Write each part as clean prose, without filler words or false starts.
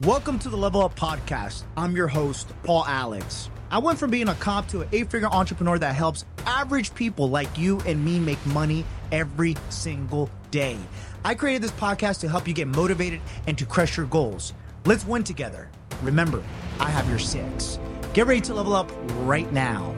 Welcome to the Level Up Podcast. I'm your host, Paul Alex. I went from being a cop to an 8-figure entrepreneur that helps average people like you and me make money every single day. I created this podcast to help you get motivated and to crush your goals. Let's win together. Remember, I have your 6. Get ready to level up right now.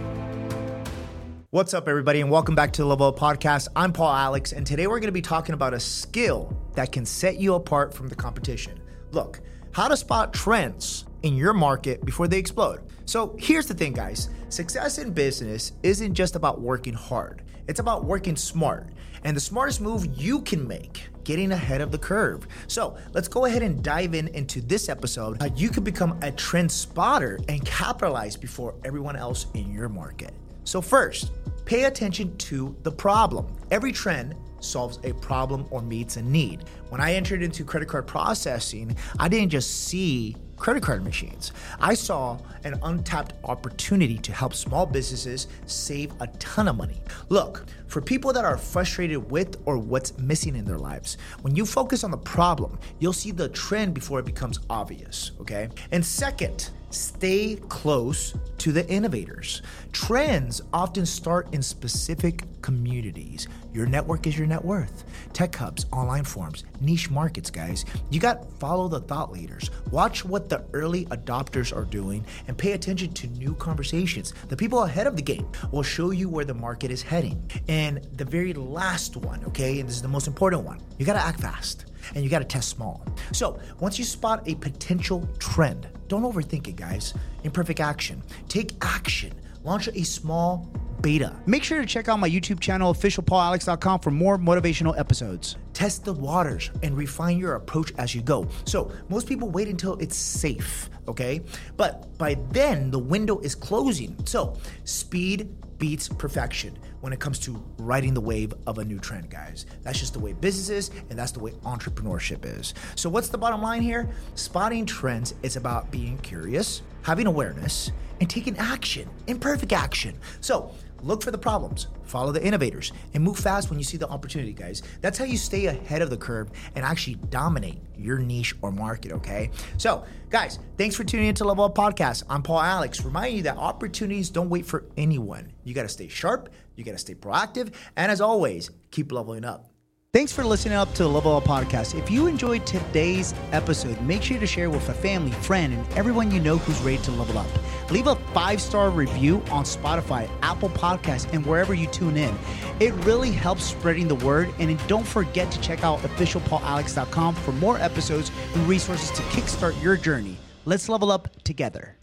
What's up, everybody, and welcome back to the Level Up Podcast. I'm Paul Alex, and today we're going to be talking about a skill that can set you apart from the competition. Look, how to spot trends in your market before they explode. So here's the thing, guys. Success in business isn't just about working hard. It's about working smart. And the smartest move you can make, getting ahead of the curve. So let's go ahead and dive into this episode. How you can become a trend spotter and capitalize before everyone else in your market. So first, pay attention to the problem. Every trend solves a problem or meets a need. When I entered into credit card processing, I didn't just see credit card machines. I saw an untapped opportunity to help small businesses save a ton of money. Look, for people that are frustrated with or what's missing in their lives, when you focus on the problem, you'll see the trend before it becomes obvious, okay? And second, stay close to the innovators. Trends often start in specific communities. Your network is your net worth. Tech hubs, online forums, niche markets, guys. You got to follow the thought leaders. Watch what the early adopters are doing and pay attention to new conversations. The people ahead of the game will show you where the market is heading. And the very last one, okay, and this is the most important one, you got to act fast. And you got to test small. So once you spot a potential trend, don't overthink it, guys. Imperfect action. Take action. Launch a small beta. Make sure to check out my YouTube channel, officialpaulalex.com, for more motivational episodes. Test the waters and refine your approach as you go. So most people wait until it's safe, okay? But by then, the window is closing. So speed beats perfection when it comes to riding the wave of a new trend, guys. That's just the way business is, and that's the way entrepreneurship is. So what's the bottom line here? Spotting trends is about being curious, having awareness, and taking action, imperfect action. So look for the problems, follow the innovators, and move fast when you see the opportunity, guys. That's how you stay ahead of the curve and actually dominate your niche or market, okay? So, guys, thanks for tuning into Level Up Podcast. I'm Paul Alex, reminding you that opportunities don't wait for anyone. You got to stay sharp, you got to stay proactive, and as always, keep leveling up. Thanks for listening up to the Level Up Podcast. If you enjoyed today's episode, make sure to share with a family, friend, and everyone you know who's ready to level up. Leave a 5-star review on Spotify, Apple Podcasts, and wherever you tune in. It really helps spreading the word. And don't forget to check out officialpaulalex.com for more episodes and resources to kickstart your journey. Let's level up together.